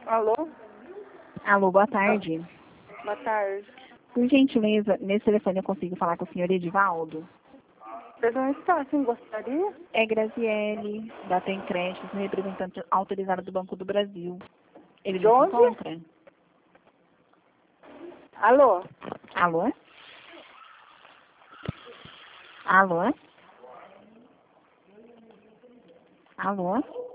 Alô? Alô, boa tarde. Boa tarde. Por gentileza, nesse telefone eu consigo falar com o senhor Edivaldo? Você não está, sim, gostaria? É Graziele, da Tem Créditos, representante autorizada do Banco do Brasil. Ele De não se onde? encontra? Alô? Alô? Alô? Alô?